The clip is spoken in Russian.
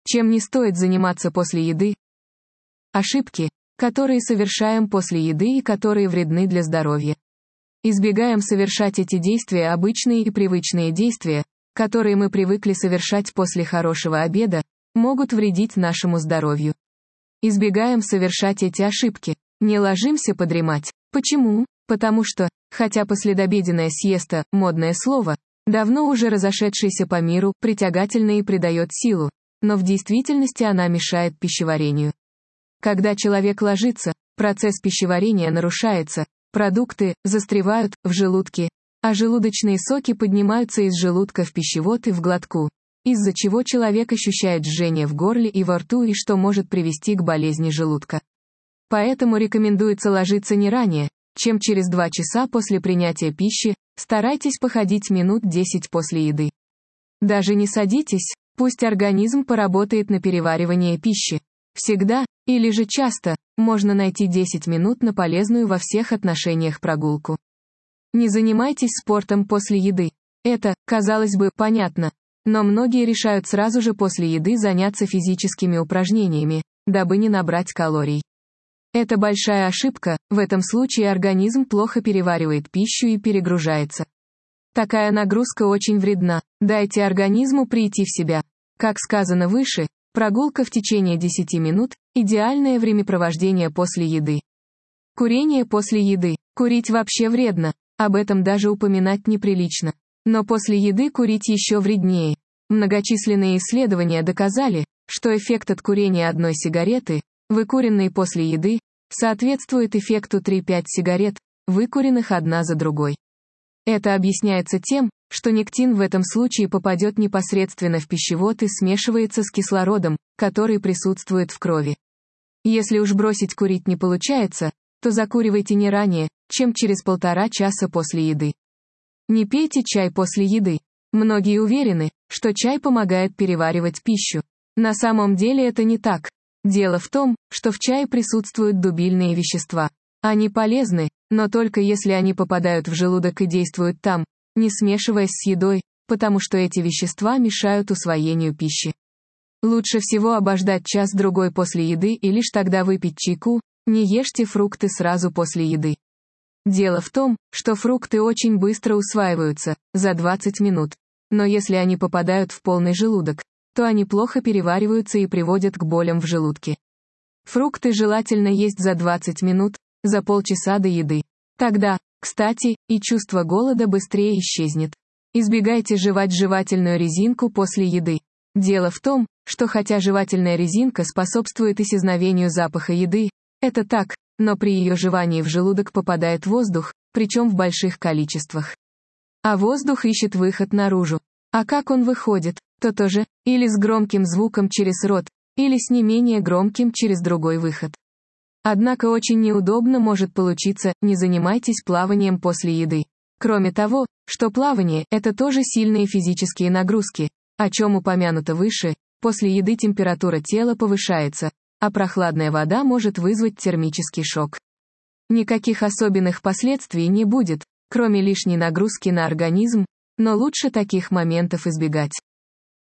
Чем не стоит заниматься после еды? Ошибки, которые совершаем после еды и которые вредны для здоровья. Избегаем совершать эти действия, обычные и привычные действия, которые мы привыкли совершать после хорошего обеда, могут вредить нашему здоровью. Избегаем совершать эти ошибки. Не ложимся подремать. Почему? Потому что, хотя послеобеденная сиеста, модное слово, давно уже разошедшееся по миру, притягательно и придает силу, но в действительности она мешает пищеварению. Когда человек ложится, процесс пищеварения нарушается, продукты застревают в желудке, а желудочные соки поднимаются из желудка в пищевод и в глотку, из-за чего человек ощущает жжение в горле и во рту, и что может привести к болезни желудка. Поэтому рекомендуется ложиться не ранее, чем через 2 часа после принятия пищи, старайтесь походить минут 10 после еды. Даже не садитесь, пусть организм поработает на переваривание пищи. Всегда, или же часто, можно найти 10 минут на полезную во всех отношениях прогулку. Не занимайтесь спортом после еды. Это, казалось бы, понятно. Но многие решают сразу же после еды заняться физическими упражнениями, дабы не набрать калорий. Это большая ошибка, в этом случае организм плохо переваривает пищу и перегружается. Такая нагрузка очень вредна, дайте организму прийти в себя. Как сказано выше, прогулка в течение 10 минут – идеальное времяпровождение после еды. Курение после еды. Курить вообще вредно, об этом даже упоминать неприлично. Но после еды курить еще вреднее. Многочисленные исследования доказали, что эффект от курения одной сигареты, выкуренной после еды, соответствует эффекту 3-5 сигарет, выкуренных одна за другой. Это объясняется тем, что никотин в этом случае попадет непосредственно в пищевод и смешивается с кислородом, который присутствует в крови. Если уж бросить курить не получается, то закуривайте не ранее, чем через 1,5 часа после еды. Не пейте чай после еды. Многие уверены, что чай помогает переваривать пищу. На самом деле это не так. Дело в том, что в чае присутствуют дубильные вещества. Они полезны, но только если они попадают в желудок и действуют там, не смешиваясь с едой, потому что эти вещества мешают усвоению пищи. Лучше всего обождать час-другой после еды и лишь тогда выпить чайку, не ешьте фрукты сразу после еды. Дело в том, что фрукты очень быстро усваиваются, за 20 минут. Но если они попадают в полный желудок, то они плохо перевариваются и приводят к болям в желудке. Фрукты желательно есть за 20 минут, за полчаса до еды. Тогда, кстати, и чувство голода быстрее исчезнет. Избегайте жевать жевательную резинку после еды. Дело в том, что хотя жевательная резинка способствует исчезновению запаха еды, это так, но при ее жевании в желудок попадает воздух, причем в больших количествах. А воздух ищет выход наружу. А как он выходит? То тоже, или с громким звуком через рот, или с не менее громким через другой выход. Однако очень неудобно может получиться, не занимайтесь плаванием после еды. Кроме того, что плавание – это тоже сильные физические нагрузки, о чем упомянуто выше, после еды температура тела повышается, а прохладная вода может вызвать термический шок. Никаких особенных последствий не будет, кроме лишней нагрузки на организм, но лучше таких моментов избегать.